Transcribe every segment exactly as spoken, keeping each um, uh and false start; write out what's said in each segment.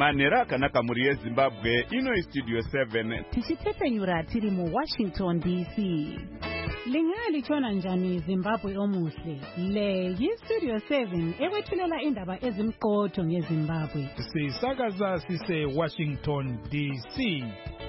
Manera akanaka muri yeZimbabwe ino Studio seven. Tichitepenyura tiri mu Washington D C. Lingali chona njani Zimbabwe omuhle. Le yi Studio seven ewethulela indaba ezimqotho ngeZimbabwe. Sisakaza sise Washington D C.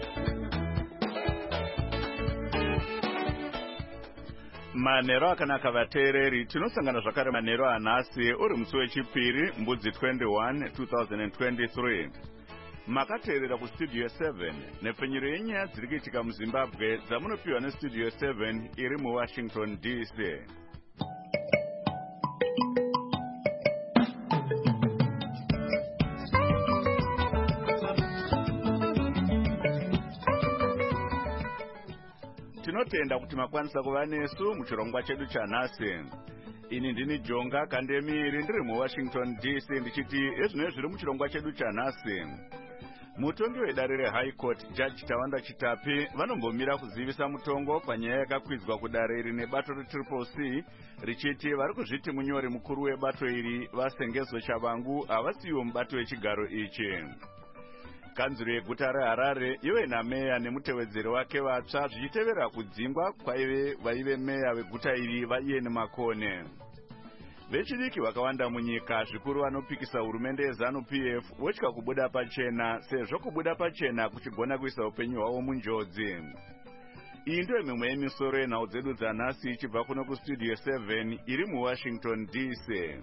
Manero akanaka vateereri tinosangana zvakare manero anhasi uri musi wechipiri mbudzi twenty-one twenty twenty-three. Makateerera kustudio seven nepfenyuro yenyaya dziri kuitika muZimbabwe dzamunopiwa nestudio seven iri muWashington D C. Tinotenda kuti makwanisa kuva nesu muchirongwa chedu chanhasi. Ini ndini Jonga Kandemiri ndiri muWashington D C ndichiti ezvinenge zviri muchirongwa chedu chanhasi. Mutongi wedare reHigh Court Judge Tawanda Chitapi vanombomira kuzivisa mutongo panyaya yakakwidzwa kudare iri nebato reTriple C richiti vari kuzviti munyori mukuru webato iri Vasengezo Chavangu havasiwo mubato wechigaro ichi. Kanzuro yeguta reHarare iwe nameya nemutevedzeri wake vatsva zvichitevera kudzingwa kwaive vaive meya veguta iri vaIan Makone. Vechidiki vakawanda munyika zvikuru vanopikisa hurumende yeZANU-P F votya kubuda pachena sezvo kubuda pachena kuchigona kuisa upenyu hwavo munjodzi. Iyi ndiyo mimwe yemisoro yenhau dzedu dzanhasi ichibva kuno kustudio seven iri muWashington D C.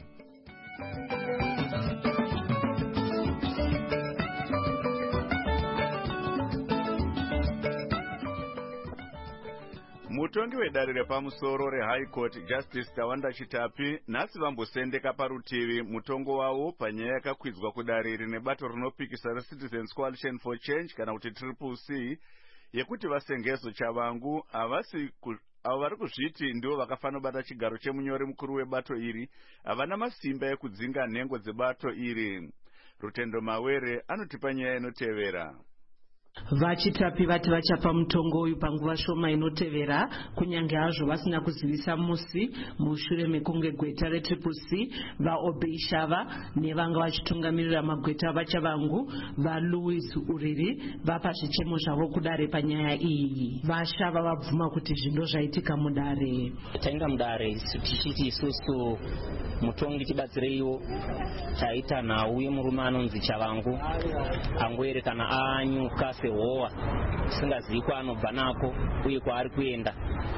Mutongi wedare repamusoro reHigh Court Justice Tawanda Chitapi nhasi vambosendeka parutivi mutongo wavo panyaya yakakwidzwa kudare iri nebato rinopikisa reCitizens Coalition for Change kana kuti Triple C yekuti Vasengezo Chavangu havasi avo vari kuzviti ndivo vakafanira kubata chigaro chemunyori mukuru webato iri havana masimba ekudzinga nhengo dzebato iri. Rutendo Mawere anotipa nyaya inotevera. Vachitapi vati vachapa mutongo uyu panguva shoma inotevera kunyange hazvo vasina kuzivisa musi mushure mekunge gweta reTriple C vaObey Shava nevanga vachitungamirira magweta vaChavangu vaLouis Uriri vapa zvichemo zvavo kudare panyaya iyi. VaShava vabvuma kuti zvindo zvaitika mudare. Taenda mudare tichiti isusu mutongi tibatsireiwo taita nhau yemurume anonzi Chavangu angwere kana anyuka sehowa tisingazivi kwaanobva nako uye kwaari kuenda,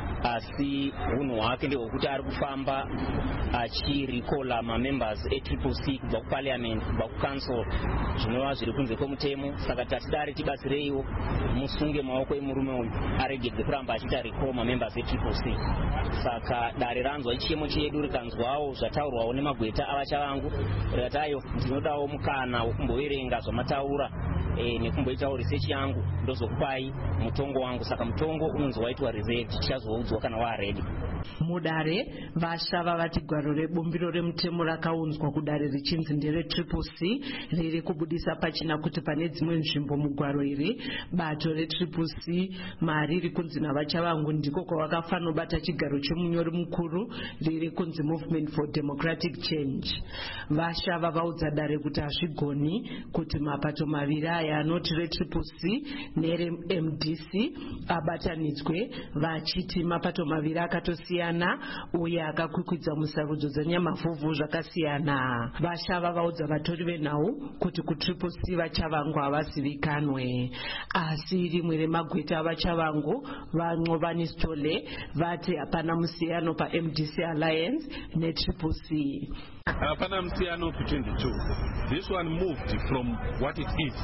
asi unhu hwake ndehwekuti ari kufamba achirikola mamembers eTriple C kubva kuparliament kubva kucouncil zvinova zviri kunze kwemutemo. Saka tatidare tibatsireiwo musunge maoko emurume uyu aregedze kuramba achiita recall mamembers eTriple C. Saka dare ranzwa chiemo chedu rikanzwawo zvataurwawo nemagweta avaChavangu rikatayo ndinodawo mukana wokumboverenga zvamataura e, nekumboitawo research yangu ndozokupai mutongo wangu. Saka mutongo unonzi waitwa reserved tichazoudzwa kana waaredi. Mudare VaShava vati gwaro rebumbiro remutemo rakaunzwa kudare richinzi ndere Triple C riri kubudisa pachina kuti pane dzimwe nzvimbo mugwaro iri bato reTriple C mariri kunzi navaChavangu ndiko kwavakafanira bata chigaro chemunyori mukuru riri kunzi Movement for Democratic Change. VaShava vaudza dare kuti hazvigoni kuti mapato maviri aya anoti reTriple C nereM D C abatanidzwe vachiti mapato maviri akatosiyana uye akakwikwidza musarudzo dzanyamavhuvhu zvakasiyana. VaShava vaudza vatori venhau kuti kuTriple C vaChavangu havazivikanwe, asi rimwe remagweta avaChavangu vaNqobani Sithole vati hapana musiyano paM D C Alliance neTriple C. Hapana musiyano between the two. This one moved from what it is.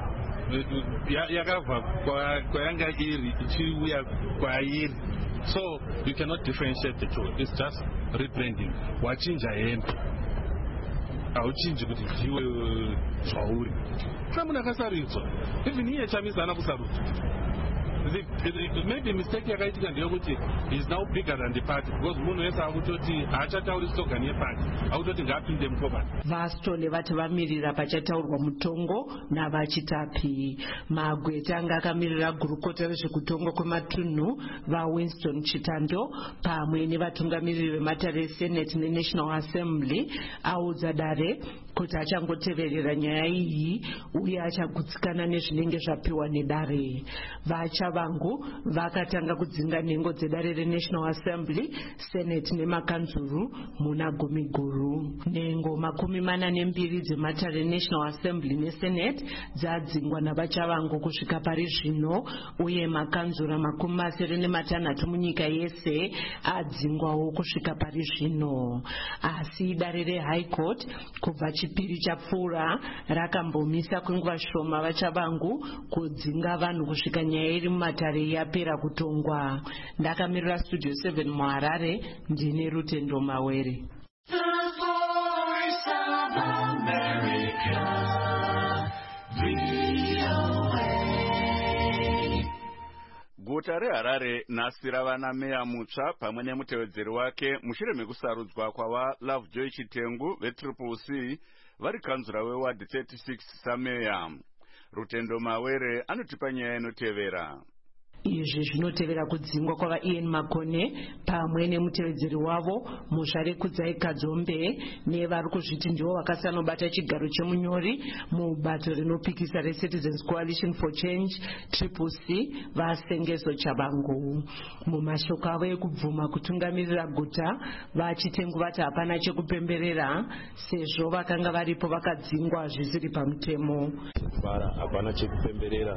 Yakava kwayanga iri ichiuya kwairi. So you cannot differentiate the two. It's just rebranding. Wachinja hembe auchinji kuti ndiwe zvauri. Kamuna kasaridzwa. Even iye chamizana kusarudzwa. Maybe mistake yakaitika ndeyekuti is now bigger than the party because munhu wese akutoti haachatauri slogan yeparty akutoti ngaapinde mukobani. VaSithole vati vamirira pachataurwa mutongo navaChitapi. Magweta anga akamirira gurukota rezvekutongwa kwematunhu vaWinston Chitando pamwe nevatungamiriri vematare eSenate neNational Assembly audza dare kuti achangoteverera nyaya iyi uye achagutsikana nezvinenge zvapiwa nedare. Vachavangu vakatanga kudzinga nhengo dzedare reNational Assembly, Senate nemakanzuru muna gumi guru. Nhengo makumi mana nembiri dzematare National Assembly neSenate dzadzingwa navachavangu kusvika pari zvino, uye makanzura makumi masere nematanhatu munyika yese adzingwawo kusvika pari zvino. Asi dare reHigh Court kubva chipiri chapfuura rakambomisa kwenguva shoma vachavangu kudzinga vanhu kusvika nyaya iri mumatare yapera kutongwa. Ndakamirira Studio seven muHarare, ndine Rutendo Mawere. Guta reHarare nhasi rava nameya mutsva pamwe nemutevedzeri wake mushure mekusarudzwa kwava Lovejoy Chitengu veTriple C vari kanzura weward thirty-six sameya. Rutendo Mawere anotipa nyaya inotevera. Izvi zvinotevera kudzingwa kwava Ian Makone pamwe nemutevedzeri wavo Muzvare Kudzai Kadzombe nevari kuzviti ndivo vakasanobata chigaro chemunyori mubato rinopikisa reCitizens Coalition for Change Triple C vaSengezo Chabangu. Mumashoko avo ekubvuma kutungamirira guta, vaChitengu vati hapana chekupemberera sezvo vakanga varipo vakadzingwa zvisiri pamutemo. Hapana chekupemberera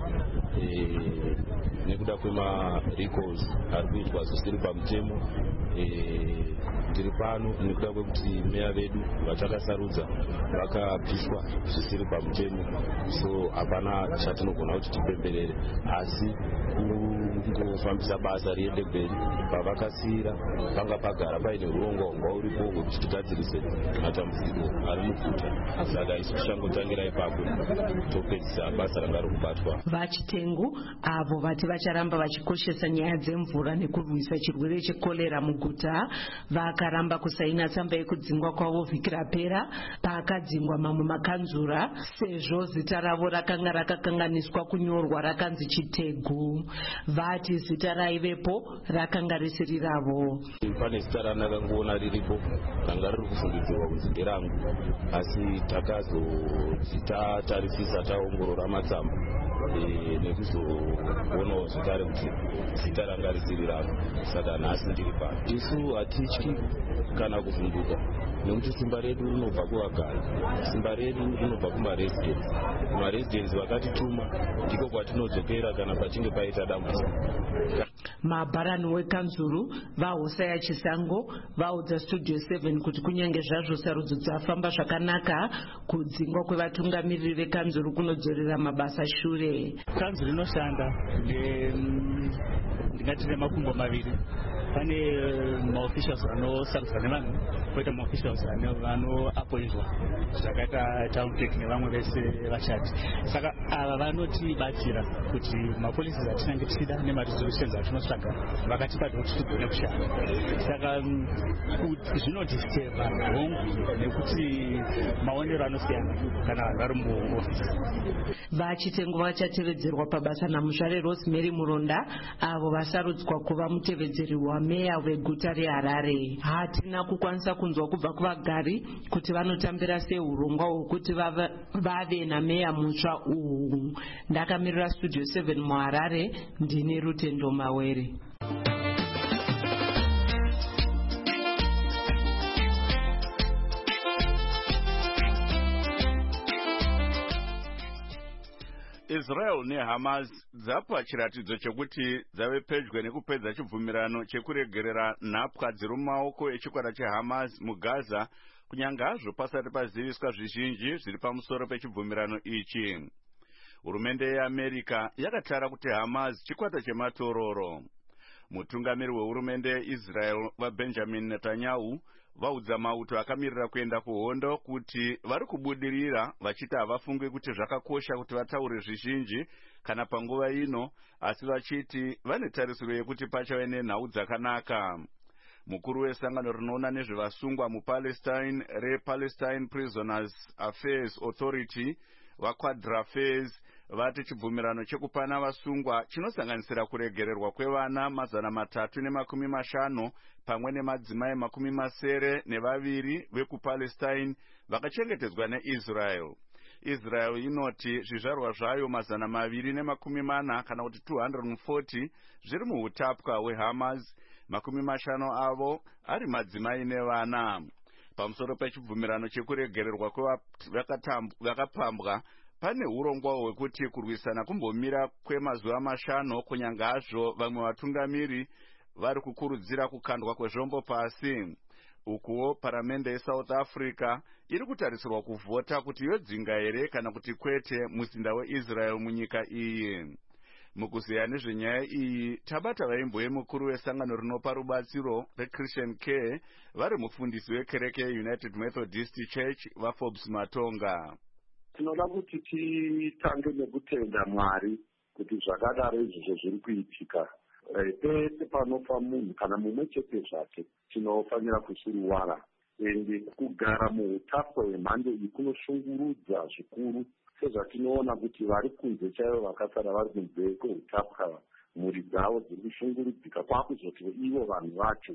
nekuda kwema recalls ari kuitwa zvisiri pamutemo. Ndiri pano nekuda kwekuti meya vedu vatakasarudza vakapiswa zvisiri pamutemo, so hapana chatinogona kuti tipemberere, asi kungofambisa basa riende mberi. Pavakasiyira panga pagara paine urongwa uripo hwekuti tigadzirise matambudziko ari muguta, saka isu tichangotangira ipapo topedzisa basa ranga rikubatwa. VaChitengu avo vati vacharamba vachikoshesa nyaya dzemvura nekurwisa chirwere chekorera muguta vakaramba kusaina tsamba yekudzingwa kwavo vhiki rapera pakadzingwa mamwe makanzura sezvo zita ravo rakanga rakakanganiswa kunyorwa rakanzi Chitegu. Vati zita raivepo rakanga risiri ravo. Pane zita randakangoona riripo ranga riri kufungidzirwa kunzi nderangu, asi takazotatarisisa taongorora matsamba nekuzoonawo zvekare kuti zita ranga risiri rangu, saka nhasi ndiri pano. Isu hatityi kana kuvhunduka nekuti simba redu rinobva kuvagari, simba redu rinobva kumaresidents. Maresidents vakatituma ndiko kwatinodzokera kana pachinge paita dambudziko. Mabharani wekanzuru vaHosea Chisango vaudza Studio seven kuti kunyange zvazvo sarudzo dzafamba zvakanaka, kudzingwa kwevatungamiriri vekanzuru kunodzorera mabasa shure. Kanzuru inoshanda ndingati nemakumbo maviri. Pane maofficials anosarudzwa nevanhu, poita maofficials vanoapointwa zvakaita town clerk nevamwe vese vashandi. Saka ava vanotibatsira kuti mapolisi atinenge tichida nemaresolutions atinotsvaga vakatipa kuti tigone kushanda. Saka zvinodisturba hongu nekuti maonero anosiyana kana vanhu vari muofisi. VaChitengu vachatevedzerwa pabasa naMuzvare Rosemary Muronda avo vasarudzwa kuva mutevedzeri wameya weguta reHarare. Hatina kukwanisa kunzwa kubva kuvagari kuti vanotambira sei urongwa hwekuti vave nameya mutsva uhu. Ndakamirira Studio seven muHarare, ndine Rutendo Mawere. Israel neHamas dzapa chiratidzo chekuti dzave pedyo nekupedza chibvumirano chekuregerera nhapwa dziri mumaoko echikwata cheHamas muGaza, kunyange hazvo pasati paziviswa zvizhinji zviri pamusoro pechibvumirano ichi. Hurumende yeAmerica yakatara kuti Hamas chikwata chematororo. Mutungamiri wehurumende yeIsrael vaBenjamin Netanyahu vaudza mauto akamirira kuenda kuhondo kuti vari kubudirira vachiti havafungi kuti zvakakosha kuti vataure zvizhinji kana panguva ino, asi vachiti vane tarisiro yekuti pachave nenhau dzakanaka. Mukuru wesangano rinoona nezvevasungwa muPalestine rePalestine Prisoners Affairs Authority vaquadrafes vati chibvumirano chekupana vasungwa chinosanganisira kuregererwa kwevana mazana matatu nemakumi mashanu pamwe nemadzimai makumi masere nevaviri vekupalestine vakachengetedzwa neisrael. Israel inoti zvizvarwa zvayo mazana maviri nemakumi mana kana kuti two hundred forty zviri muutapwa hweHamas, makumi mashanu avo ari madzimai nevana. Pamusoro pechibvumirano chekuregererwa kwevakapambwa pane urongwa hwekuti kurwisana kumbomira kwemazuva mashanu kunyange hazvo vamwe vatungamiri vari kukurudzira kukandwa kwezvombo pasi. Ukuwo paramende yeSouth Africa iri kutarisirwa kuvhota kuti yodzinga here kana kuti kwete muzinda weIsrael munyika iyi. Mukuziya nezvenyaya iyi tabata vaimbo yemukuru wesangano rinopa rubatsiro reChristian Care vari mufundisi wekereke yeUnited Methodist Church vaForbes Matonga. Tinoda kuti titange nekutenda Mwari kuti zvakadaro izvozvo zviri kuitika. Pese panofa munhu kana mumwe chete zvake tinofanira kusuruwara, ende kugara muutapwa hwemhando iyi kunoshungurudza zvikuru, sezvatinoona kuti vari kunze chaivo vakasara vari kunze kweutapwa mhuri dzavo dziri kushungurudzika kwakuzoti ivo vanhu vacho.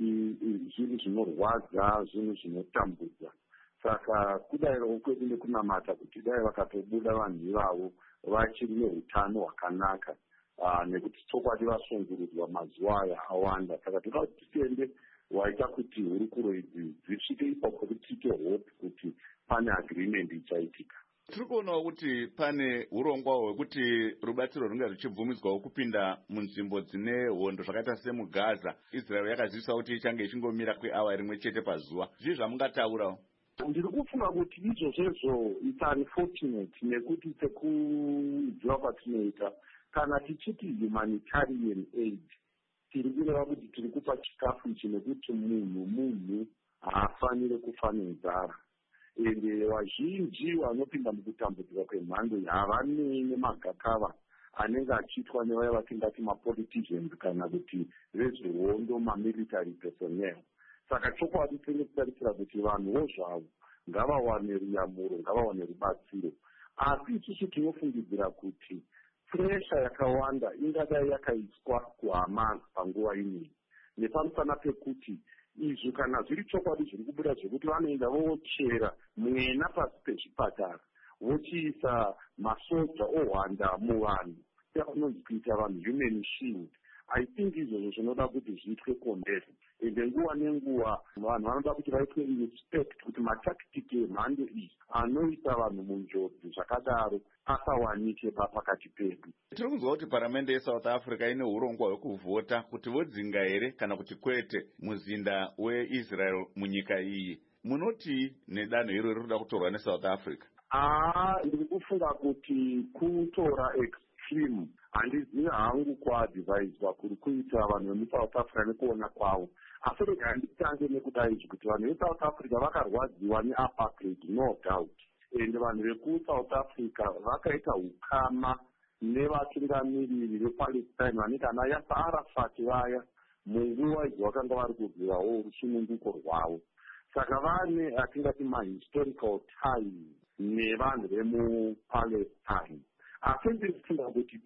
Zvinhu zvinorwadza, zvinhu zvinotambudza. Saka kudayiwo kwedu nekunamata kuti dai vakatobuda vanhu ivavo vachiri neutano hwakanaka, nekuti chokwadi vasungurudzwa mazuva aya awanda. Saka toda kuti tiende waita kuti hurukuro idzi dzisvike ipapo kuti tiite hope kuti pane agreement ichaitika. Tiri kuonawo kuti pane urongwa hwekuti rubatsiro runge ruchibvumidzwawo kupinda munzvimbo dzine hondo zvakaita semuGaza. Israel yakazivisa kuti ichange ichingomira kweawa rimwe chete pazuva. Zvii zvamungataurawo? Ndiri kufunga kuti izvozvo it's unfortunate nekuti sekudziwa kwatinoita kana tichiti humanitarian aid tiri kureva kuti tiri kupa chikafu ichi nekuti munhu munhu haafanire kufa nenzara. Ende vazhinji vanopinda mukutambudzika kwemhando havanei nemagakava anenge achiitwa nevaya vatingati mapoliticians kana kuti vezvehondo mamilitary personnel. Saka chokwadi tenge kutarisira kuti vanhuwo zvavo ngavawane ruyamuro, ngavawane rubatsiro. Asi isusu tinofungidzira kuti presha yakawanda ingadai yakaiswa kuHamas panguva inei, nepamusana pekuti izvo kana zviri chokwadi zviri kubuda zvekuti vanoenda vochera mwena pasi pechipatara vochiisa masoja ohwanda muvanhu yavanonzi kuita vanhu human shield. I think izvozvo zvinoda kuti zviitwe komberi, ende nguva nenguva vanhu vanoda kuti vaitwe respect kuti matakitiki emhando iyi anoisa vanhu munjodzi zvakadaro asawanike pakati pedu. Tiri kunzwa kuti paramende yeSouth Africa ine urongwa hwekuvhota kuti vodzinga here kana kuti kwete muzinda weIsrael munyika iyi. Munoti nedanho iro riri kuda kutorwa neSouth Africa? Ah, ndiri kufunga kuti kutora extreme handizivi hangu kuadhivaiswa kuri kuita vanhu vemuSouth Africa nekuona kwavo. Asi rega handitange nekuda izvi kuti vanhu veSouth Africa vakarwadziwa neapartheid, no doubt. Ende vanhu vekuSouth Africa vakaita ukama nevatungamiriri vePalestine vanenge ana Yasser Arafat vaya munguva idzi vakanga vari kurwirawo rusununguko rwavo. Saka vane atingati mahistorical ties nevanhu vemuPalestine. Asi ndiri kufunga kuti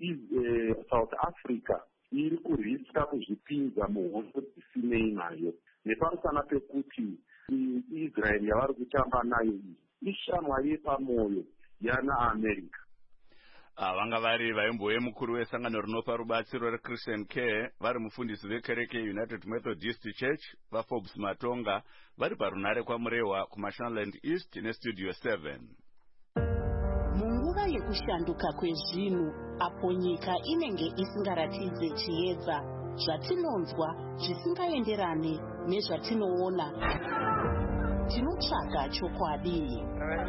South Africa iri kuriska kuzvipinza muhondo dzisinei nayo, nepamusana pekuti Israel yavari kutamba nayo iyi ishamwari yepamoyo yana America. Vanga vari vaimboye mukuru wesangano rinopa rubatsiro reChristian Care vari mufundisi vekereke United Methodist Church vaForbes Matonga vari parunare kwamurehwa kuMashonaland East neStudio seven. Munguva yekushanduka kwezvinhu apo nyika inenge isingaratidze chiedza, zvatinonzwa zvisingaenderane nezvatinoona, tinotsvaga chokwadi.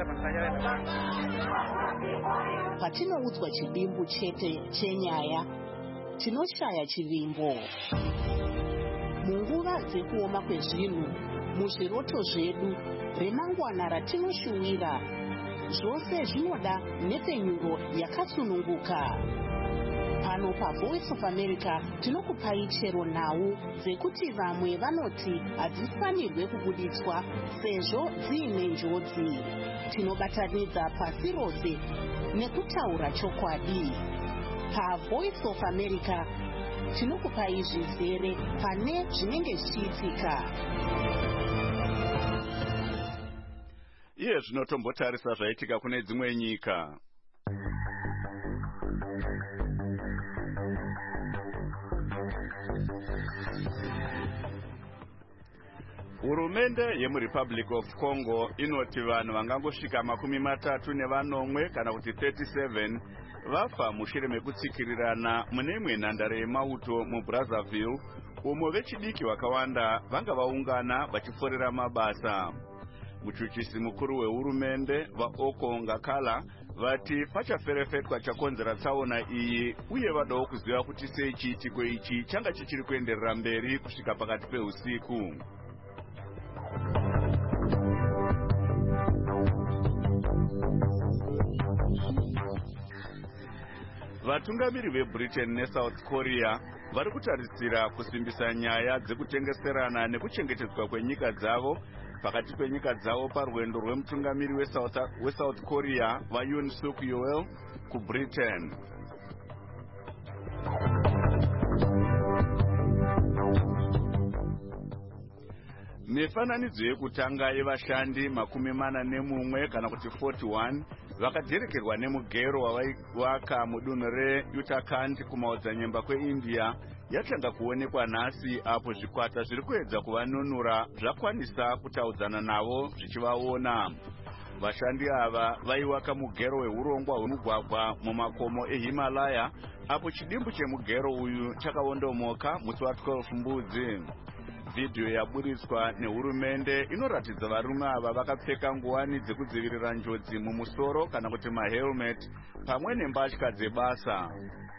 Patinoudzwa chidimbu chete chenyaya, tinoshaya chivimbo. Munguva dzekuoma kwezvinhu, muzviroto zvedu, remangwana ratinoshuwira, zvose zvinoda nepenyuro yakasununguka. Pano paVoice of America tinokupai chero nhau dzekuti vamwe vanoti hadzifanirwe kubuditswa sezvo dziine njodzi. Tinobatanidza pasi rose nekutaura chokwadi. PaVoice of America tinokupai zvizere pane zvinenge zvichiitika. Iye zvinotombotarisa zvaitika kune dzimwe nyika. Hurumende yemuRepublic of Congo inoti vanhu vangangosvika makumi matatu nevanomwe kana kuti thirty-seven vafa mushure mekutsikirirana mune imwe nhandare yemauto muBrazzaville, umo vechidiki vakawanda vanga vaungana vachiforera mabasa. Muchuchisi mukuru wehurumende vaOko Ngakala vati pachaferefetwa chakonzera tsaona iyi uye vadawo kuziva kuti sei chiitiko ichi changa chichiri kuenderera mberi kusvika pakati peusiku. Vatungamiri veBritain neSouth Korea vari kutarisira kusimbisa nyaya dzekutengeserana nekuchengetedzwa kwenyika dzavo pakati penyika dzavo parwendo rwemutungamiri weSouth, weSouth Korea vaYoon Suk Yeol kuBritain. Mifananidzo yekutanga yevashandi makumi mana nemumwe kana kuti forty-one vakadherekerwa nemugero wavaivaka mudunhu reUttarakhand kumaodzanyemba kweIndia yatanga kuonekwa nhasi, apo zvikwata zviri kuedza kuvanunura zvakwanisa kutaudzana navo zvichivaona. Vashandi ava vaiwaka mugero wehurongwa hwemugwagwa mumakomo eHimalaya, apo chidimbu chemugero uyu chakaondomoka musi wa12 mbudzi. Video yaburitswa nehurumende inoratidza varume ava vakapfeka nguwani dzekudzivirira njodzi mumusoro kana kuti mahelmet pamwe nembatya dzebasa.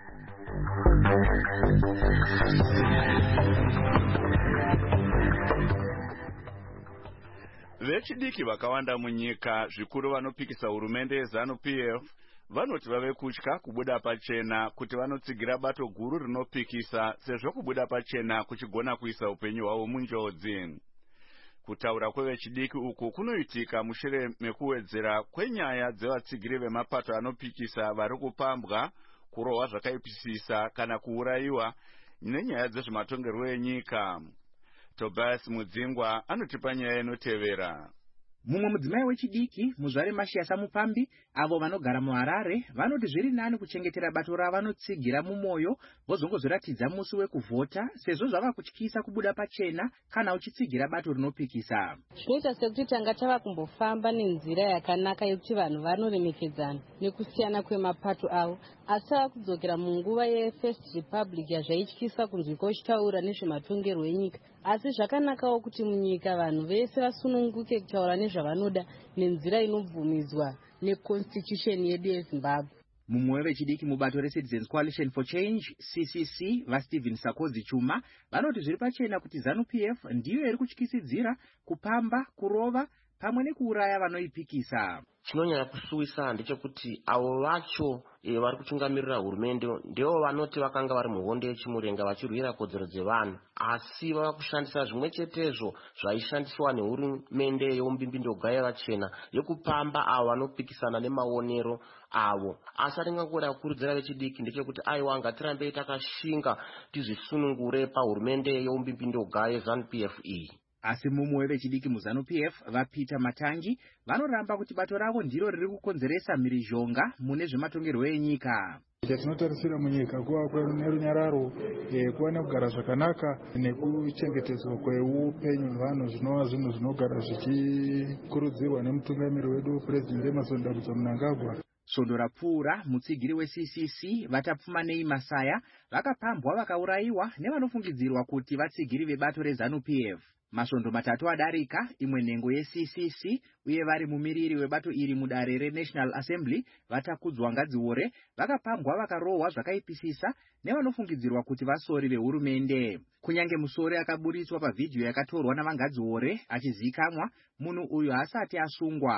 Vechidiki vakawanda munyika, zvikuru vanopikisa hurumende yeZANU-P F, vanoti vave kutya kubuda pachena kuti vanotsigira bato guru rinopikisa sezvo kubuda pachena kuchigona kuisa upenyu hwavo munjodzi. Kutaura kwevechidiki uku kunoitika mushure mekuwedzera kwenyaya dzevatsigiri vemapato anopikisa vari kupambwa, kurohwa zvakaipisisa kana kuurayiwa nenyaya dzezvematongerwo enyika. Tobias Mudzingwa anotipa nyaya inotevera. Mumwe mudzimai wechidiki muzvare Mashiyasa Mupambi avo vanogara muHarare vanoti zviri nani kuchengetera bato ravanotsigira mumwoyo vozongozoratidza musi wekuvhota sezvo zvava kutyisa kubuda pachena kana uchitsigira bato rinopikisa. Zvinoita sekuti tanga tava kumbofamba nenzira yakanaka yekuti vanhu vanoremekedzana nekusiyana kwemapato avo, asi tava kudzokera munguva yeFirst Republic yazvaityisa kunzwika uchitaura nezvematongerwo enyika. Asi zvakanakawo kuti munyika vanhu vese vasununguke kutaura nezvavanoda nenzira inobvumidzwa neconstitution yedu yeZimbabwe. Mumwe wevechidiki mubato reCitizens Coalition for Change C C C vaStephen Sakozi Chuma vanoti zviri pachena kuti ZANU-P F ndiyo iri kutyisidzira kupamba, kurova pamwe nekuuraya vanoipikisa. Chinonyanya kusuwisa ndechekuti avo vacho e, vari kutungamirira hurumende ndivo vanoti vakanga vari muhondo yechimurenga vachirwira kodzero dzevanhu, asi vava kushandisa zvimwe chetezvo zvaishandiswa nehurumende yeumbimbindo yevachena yekupamba avo vanopikisana nemaonero avo. Asi atingangoda kukurudzira vechidiki ndechekuti aiwa ngatirambei takashinga tizvisunungure pahurumende yeumbimbindo yeZANU-P F iyi. Asi mumwe wevechidiki muZANU-P F vaPeter Matangi vanoramba kuti bato ravo ndiro riri kukonzeresa mhirizhonga mune zvematongerwo enyika. Chatinotarisira munyika kuva nerunyararo, kuva nekugara zvakanaka nekuchengetedzwa kweupenyu hwevanhu zvinova zvinhu zvinogara zvichikurudzirwa nemutungamiri wedu President Emmerson Dambudza Mnangagwa. Svondo rapfuura mutsigiri weC C C vatapfuma nei Masaya vakapambwa vakaurayiwa nevanofungidzirwa kuti vatsigiri vebato reZANU-P F. Masvondo matatu adarika, imwe nhengo yeC C C uye vari mumiriri webato iri mudare reNational Assembly vatakudzwa Ngadziore vakapambwa vakarohwa zvakaipisisa nevanofungidzirwa kuti vasori vehurumende. Kunyange musori akaburitswa pavhidhiyo yakatorwa navaNgadziore achizikamwa, munhu uyu haasati asungwa.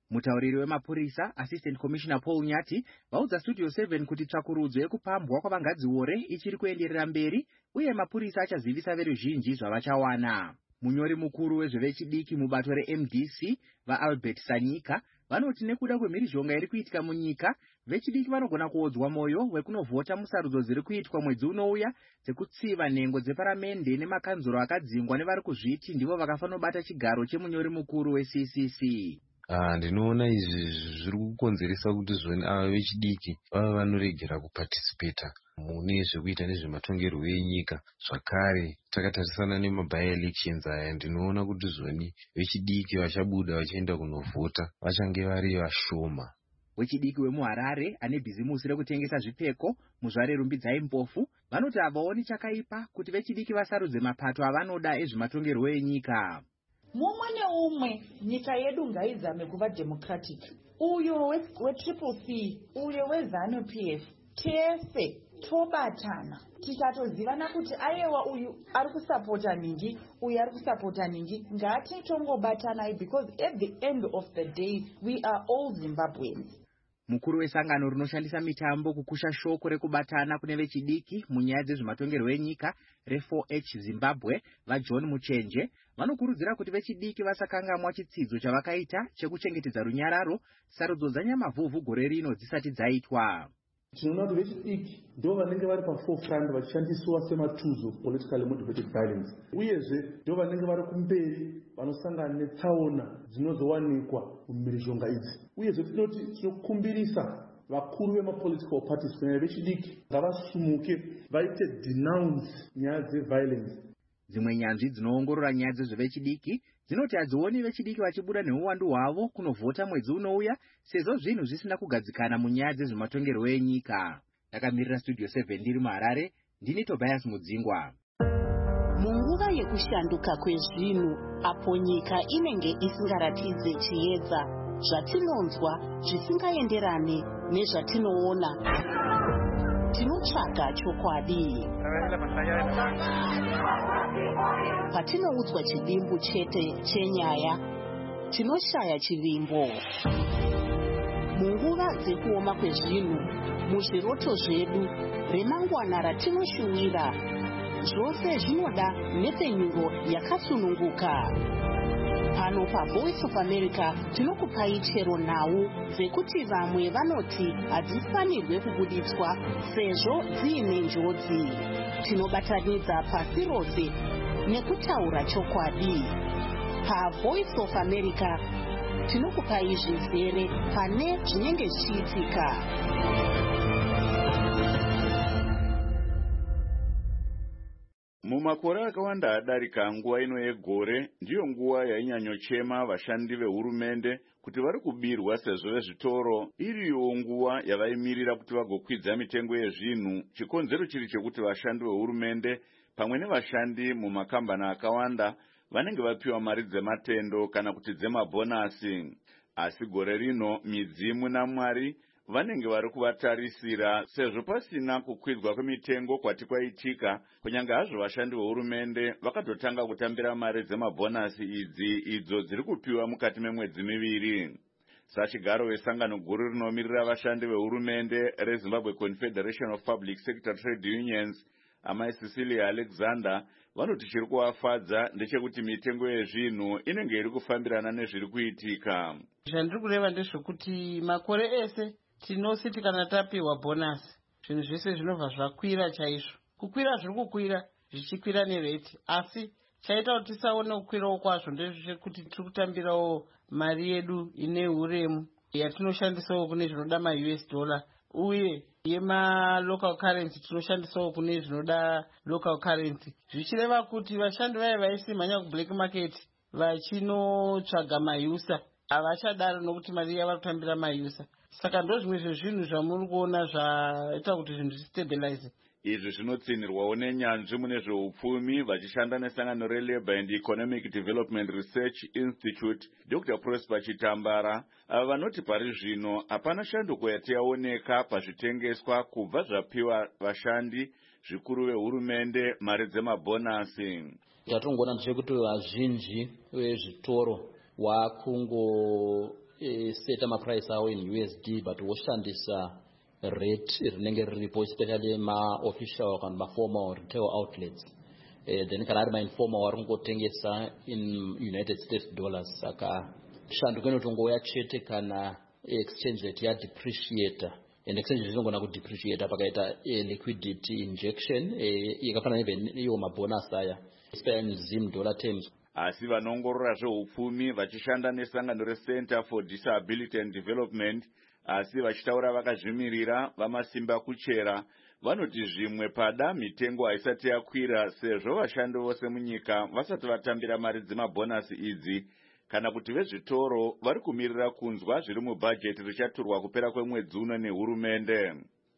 Mutauriri wemapurisa Assistant Commissioner Paul Nyati vaudza Studio seven kuti tsvakurudzo yekupambwa kwavangadziore ichiri kuenderera mberi uye mapurisa achazivisa veruzhinji zvavachawana. Munyori mukuru wezvevechidiki mubato reM D C vaAlbert Sanyika vanoti nekuda kwemhirizhonga iri kuitika munyika, vechidiki vanogona kuodzwa moyo wekunovhota musarudzo dziri kuitwa mwedzi unouya dzekutsiva nhengo dzeparamende nemakanzuro akadzingwa nevari kuzviti ndivo vakafanobata chigaro chemunyori mukuru weC C C. Ah, ndinoona izvi zviri kukonzeresa kuti zvoni ava vechidiki vava vanoregera kuparticipata mune zvekuita nezvematongerwo enyika. Zvakare takatarisana nemaby elections aya, ndinoona kuti zvoni vechidiki vachabuda vachienda kunovhota vachange vari vashoma. Wechidiki wemuHarare ane bhizimusi rekutengesa zvipfeko muzvare Rumbidzai Mpofu vanoti havaoni chakaipa kuti vechidiki vasarudze mapato avanoda ezvematongerwo enyika. Mumwe neumwe nyika yedu ngaizame kuva democratic. Uyo wetriple C, uyo weZanu P F, tese tobatana tikatozivana kuti aiwa uyu ari kusapota ningi, uyu ari kusapota ningi, ngatitongobatanai because at the end of the day we are all Zimbabweans. Mukuru wesangano rinoshandisa mitambo kukusha shoko rekubatana kune vechidiki munyaya dzezvematongerwo enyika re-four H Zimbabwe vaJohn Muchenje vanokurudzira kuti vechidiki vasakangamwa chitsidzo chavakaita chekuchengetedza runyararo sarudzo dzanyamavhuvhu gore rino dzisati dzaitwa. Tinoona kuti vechidiki ndo vanenge vari paforefront vachishandiswa sematools of politically motivated violence, uyezve ndo vanenge vari kumberi vanosangana netsaona dzinozowanikwa mumhirizhonga idzi. Uyezve tinoti tinokumbirisa vakuru vemapolitical parties kunyanya vechidiki ngavasumuke vaite denounce nyaya dzeviolence. Dzimwe nyanzvi dzinoongorora nyaya dzezvevechidiki dzinoti hadzioni vechidiki vachibuda neuwandu hwavo kunovhota mwedzi unouya sezvo zvinhu zvisina kugadzikana munyaya dzezvematongerwo enyika. Ndakamirira Studio seven ndiri muHarare, ndini Tobias Mudzingwa. Munguva yekushanduka kwezvinhu apo nyika inenge isingaratidze chiedza, zvatinonzwa zvisingaenderane nezvatinoona, tinotsvaga chokwadi. Patinoudzwa chidimbu chete chenyaya, tinoshaya chivimbo. Munguva dzekuoma kwezvinhu, muzviroto zvedu, remangwana ratinoshuwira, zvose zvinoda nepenyuro yakasununguka. Pano paVoice of America tinokupai chero nhau dzekuti vamwe vanoti hadzifanirwe kubuditswa sezvo dziine njodzi. Tinobatanidza pasi rose nekutaura chokwadi. PaVoice of America tinokupai zvizere pane zvinenge zvichiitika. Mumakore akawanda adarika, nguva ino yegore ndiyo nguva yainyanyochema vashandi vehurumende kuti vari kubirwa sezvo vezvitoro iriyo nguva yavaimirira kuti vagokwidza mitengo yezvinhu, chikonzero chiri chekuti vashandi vehurumende pamwe nevashandi mumakambani akawanda vanenge vapiwa mari dzematendo kana kuti dzemabhonasi. Asi gore rino midzimu naMwari vanenge vari kuvatarisira sezvo pasina kukwidzwa kwemitengo kwati kwaitika, kunyange hazvo vashandi vehurumende vakatotanga kutambira mari dzemabhonasi idzi idzo dziri kupiwa mukati memwedzi miviri. Sachigaro wesangano guru rinomirira vashandi vehurumende reZimbabwe Confederation of Public Sector Trade Unions, amai Cecilia Alexander, vanoti chiri kuvafadza ndechekuti mitengo yezvinhu inenge iri kufambirana nezviri kuitika. Zvandiri kureva ndezvokuti makore ese tinositi kana tapiwa bhonasi zvinhu zvese zvinobva zvakwira chaizvo. Kukwira zviri kukwira zvichikwira nereti, asi chaita kuti tisaone kukwirawo kwazvo ndezvekuti tiri kutambirawo mari yedu ine uremu yatinoshandisawo kune zvinoda ma-U S dollar, uye yema-local currency tinoshandisawo kune zvinoda local currency, zvichireva kuti vashandi vaye vaisimhanya kublack market vachinotsvaga mayusa havachadaro nokuti mari yavari kutambira mayusa. Saka ndo zvimwe zvezvinhu zvamuri kuona zvaita kuti zvinhu zvisitabilize. Izvi zvinotsinirwawo nenyanzvi mune zveupfumi vachishanda nesangano reLabour and Economic Development Research Institute, Doctor Prosper Chitambara, ava vanoti pari zvino hapana shanduko yati yaoneka pazvitengeswa kubva zvapiwa vashandi zvikuru vehurumende mari dzemabhonasi. Yatongoona ndechekuti vazhinji vezvitoro vakungoita seta maprice awo in U S D but woshandisa rate rinenge riripo especially ma-official kana ma-formal retail outlets. Uh, then kana ari ma-informal vari kungotengesa in United States dollars. Saka shanduka inotongoya chete kana exchange rate yadepreciata. And exchange rate inogona kudepreciata pakaita liquidity injection yakafanana neiyo mabonus aya especially in Zim dollar terms. Asi vanongorora zveupfumi vachishanda nesangano reCenter for Disability and Development asi vachitaura vakazvimirira vamasimba kuchera vanoti zvimwe pada mitengo haisati yakwira sezvo vashandi vose munyika vasati vatambira mari dzemabhonasi idzi kana kuti vezvitoro vari kumirira kunzwa zviri mubhajeti richaturwa kupera kwemwedzi uno nehurumende.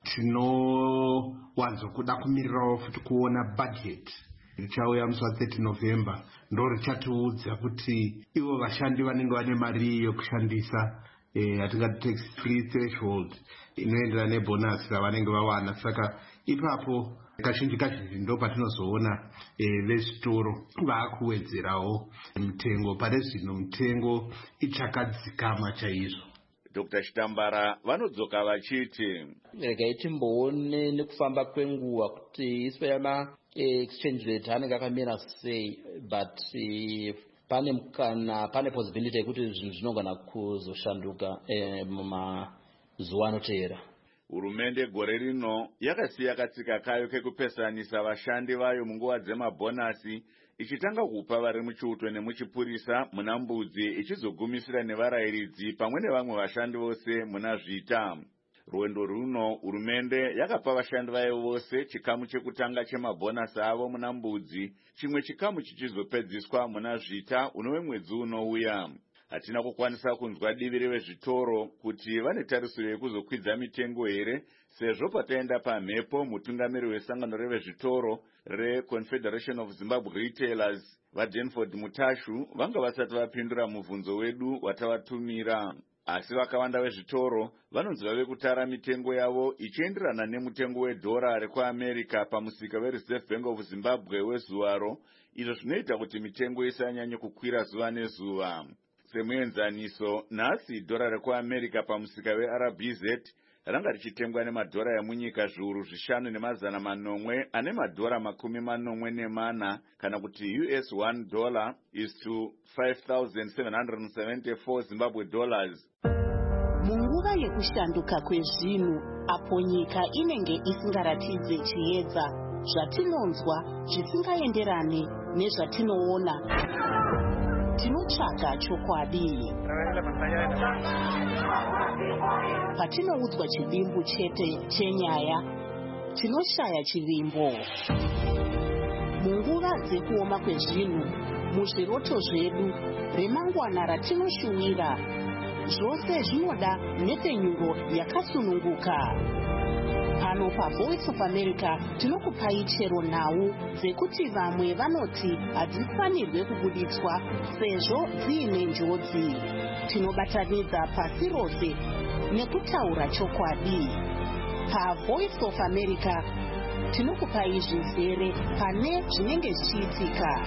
Tinowanzokuda kumirirawo futi kuona bhajeti richauya musi wa thirty November ndo richatiudza kuti ivo vashandi vanenge vane mari yokushandisa hatingati tax free threshold inoenderana nebhonasi ravanenge vawana. Saka ipapo kazhinji kazhinji ndo patinozoona vezvitoro vaakuwedzerawo mitengo. Pari zvino mitengo ichakadzikama chaizvo. Doctor Chitambara vanodzoka vachiti regai timboone nekufamba kwenguva kuti iswe yama exchange rate anenge akamira sei, but uh, pane mukana pane possibility yekuti zvinhu zvinogona kuzoshanduka eh, mumazuva anoteera. Hurumende gore rino yakasiya katsika kayo kekupesanisa vashandi vayo munguva dzemabhonasi ichitanga kupa vari muchiuto nemuchipurisa muna Mbudzi ichizogumisira nevarayiridzi pamwe nevamwe vashandi vose muna Zvita. Rwendo runo hurumende yakapa vashandi vayo vose chikamu chekutanga chemabhonasi avo muna Mbudzi, chimwe chikamu chichizopedziswa muna Zvita unove mwedzi unouya. Hatina kukwanisa kunzwa divi revezvitoro kuti vane tarisiro yekuzokwidza mitengo here, sezvo pataenda pamhepo mutungamiri wesangano revezvitoro reConfederation of Zimbabwe Retailers vaDenford Mutashu vanga vasati vapindura mubvunzo wedu watavatumira. Asi vakawanda vezvitoro vanonzi vave kutara mitengo yavo ichienderana nemutengo wedhora rekuAmerica pamusika weReserve Bank of Zimbabwe wezuvaro, izvo zvinoita kuti mitengo isanyanye kukwira zuva nezuva. Semuenzaniso, nhasi dhora rekuAmerica pamusika weR B Z ranga richitengwa nemadhora emunyika zviuru zvishanu nemazana manomwe ane madhora makumi manomwe nemana, kana kuti U S one dollar is to five thousand seven hundred seventy-four Zimbabwe dollars. Munguva yekushanduka kwezvinhu apo nyika inenge isingaratidze chiedza, zvatinonzwa zvisingaenderane nezvatinoona, tinotsvaga chokwadi. Patinoudzwa chivimbo chete chenyaya, tinoshaya chivimbo. Munguva dzekuoma kwezvinhu, muzviroto zvedu, remangwana ratinoshuwira, zvose zvinoda nepenyuro yakasununguka. Pano paVoice of America tinokupai chero nhau dzekuti vamwe vanoti hadzifanirwe kubuditswa sezvo dziine njodzi. Tinobatanidza pasi rose nekutaura chokwadi. PaVoice of America tinokupai zvizere pane zvinenge zvichiitika.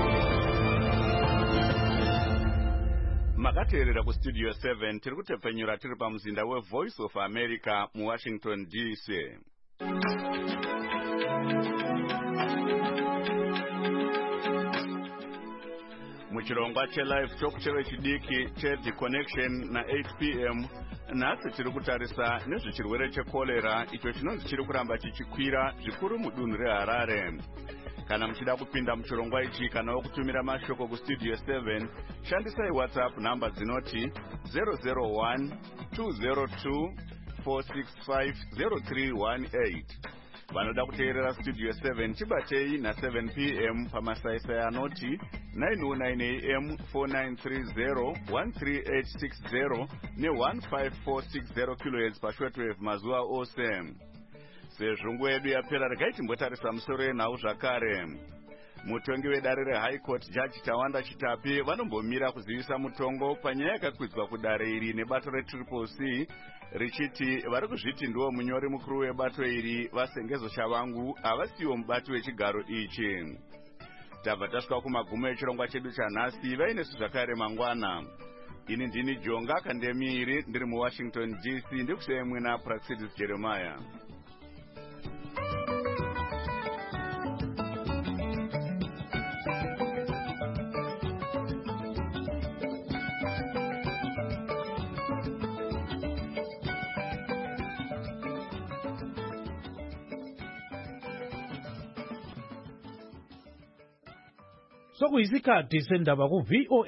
Makateerera kustudio seven tiri kutepfenyura tiri pamuzinda weVoice of America muWashington D C. Muchirongwa chelive talk chevechidiki cheThe Connection na eight p m nhasi tiri kutarisa nezvechirwere chekorera icho chinonzi chiri kuramba chichikwira zvikuru mudunhu reHarare. Kana muchida kupinda muchirongwa ichi kana kutumira mashoko kustudio seven, shandisai WhatsApp namba dzinoti zero zero one two zero two four six five zero three one eight. Vanoda kuteerera studio seven chibatei na seven p m pamasaisai anoti nine oh nine a m four nine three zero one three eight six zero ne one five four six zero kilohertz pashortwave mazuva ose. Sezvungu yedu yapera regai timbotarisa musoro yenhau zvakare. Mutongi wedare reHigh Court Judge Tawanda Chitapi vanombomira kuzivisa mutongo panyaya yakakwidzwa kudare iri nebato reTriple C richiti vari kuzviti ndiwo munyori mukuru webato iri Vasengezo Shavangu havasiwo mubati wechigaro ichi. Tabva tasvika kumagumo echirongwa chedu chanhasi, vainesu zvakare mangwana. ini ndini Jonga Kandemiri ndiri muWashington D C ndikusemwe na Praxidis Jeremiah. sokuyisikhathi sendaba ku V O